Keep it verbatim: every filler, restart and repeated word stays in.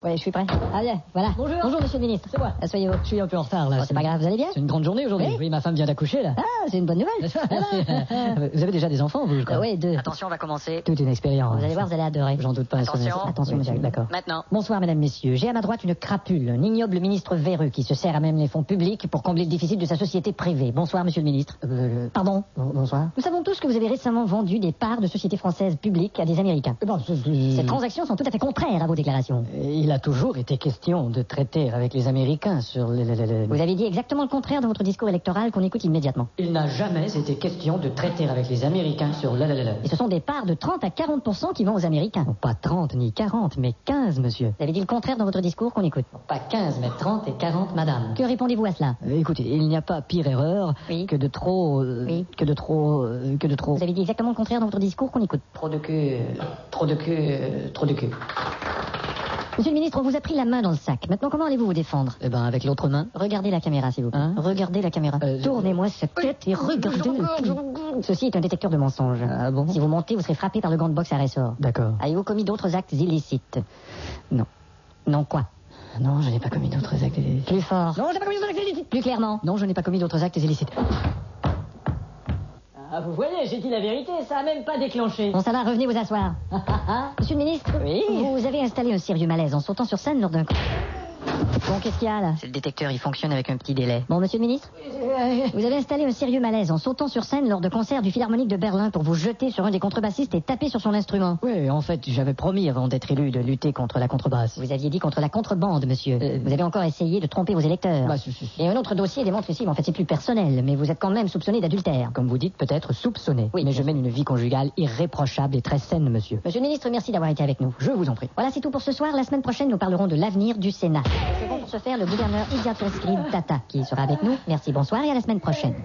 Oui, je suis prêt. Ah bien, voilà. Bonjour. Bonjour, monsieur le ministre. C'est moi. Asseyez-vous. Je suis un peu en retard, là. Oh, c'est pas grave, vous allez bien? C'est une grande journée aujourd'hui. Oui. Oui, ma femme vient d'accoucher, là. Ah, c'est une bonne nouvelle. Vous avez déjà des enfants, vous, je crois? Euh, oui, deux. Attention, on va commencer. Toute une expérience. Vous allez voir, vous allez adorer. J'en doute pas. Attention. Attention, Oui, monsieur. D'accord. Maintenant. Bonsoir, mesdames, messieurs. J'ai à ma droite une crapule, un ignoble ministre véreux qui se sert à même les fonds publics pour combler le déficit de sa société privée. Bonsoir, monsieur le ministre. Euh, Pardon. bon- bonsoir. Nous savons tous que vous avez récemment vendu des parts de sociétés françaises publiques à des Américains. Eh ben, c'est- c'est- Ces transactions sont tout à fait contraires à vos déclarations. Il a toujours été question de traiter avec les Américains sur les... les- les- les- Vous avez dit exactement le contraire dans votre discours électoral qu'on écoute immédiatement. Il n'a jamais été question de traiter avec les Américains sur le... le- le- le- Et ce sont des parts de trente à quarante pour cent qui vont aux Américains. Non, pas trente ni quarante, mais quinze, monsieur. Vous avez dit le contraire dans votre discours qu'on écoute. Pas quinze, mais trente et quarante, madame. Que répondez-vous à cela? Euh, Écoutez, il n'y a pas pire erreur Oui. que de trop... euh, Oui. Que de trop... euh, que de trop... Vous avez dit exactement le contraire dans votre discours qu'on écoute. Trop de queue... euh, Trop de queue... euh, Trop de queue. Monsieur le ministre, on vous a pris la main dans le sac. Maintenant, comment allez-vous vous défendre? Eh ben, avec l'autre main... Regardez la caméra, s'il vous plaît. Hein Regardez la caméra. Euh, je- Tournez-moi cette tête et regardez le cul. Ceci est un détecteur de mensonges. Ah bon? Si vous montez, vous serez frappé par le gant de boxe à ressort. D'accord. Avez-vous commis d'autres actes illicites? Non. Non, quoi? Non, je n'ai pas commis d'autres actes illicites. Plus fort. Non, je n'ai pas commis d'autres actes illicites. Plus clairement. Non, je n'ai pas commis d'autres actes illicites. Ah, vous voyez, j'ai dit la vérité, ça a même pas déclenché. Bon, ça va, revenez vous asseoir. Monsieur le ministre, Oui. vous avez installé un sérieux malaise en sautant sur scène lors d'un... Bon, qu'est-ce qu'il y a, là? C'est le détecteur, il fonctionne avec un petit délai. Bon, monsieur le ministre, vous avez installé un sérieux malaise en sautant sur scène lors de concerts du Philharmonique de Berlin pour vous jeter sur un des contrebassistes et taper sur son instrument. Oui, en fait, j'avais promis avant d'être élu de lutter contre la contrebasse. Vous aviez dit contre la contrebande, monsieur. Euh, Vous avez encore essayé de tromper vos électeurs. Bah, c'est- c'est- Et un autre dossier démontre ici, mais en fait c'est plus personnel, mais vous êtes quand même soupçonné d'adultère. Comme vous dites, peut-être soupçonné. Oui, mais bien je mène une vie conjugale irréprochable et très saine, monsieur. Monsieur le ministre, merci d'avoir été avec nous. Je vous en prie. Voilà, c'est tout pour ce soir. La semaine prochaine, nous parlerons de l'avenir du Sénat. Nous recevons pour ce faire le gouverneur Idiatou Tata, qui sera avec nous. Merci, bonsoir et à la semaine prochaine.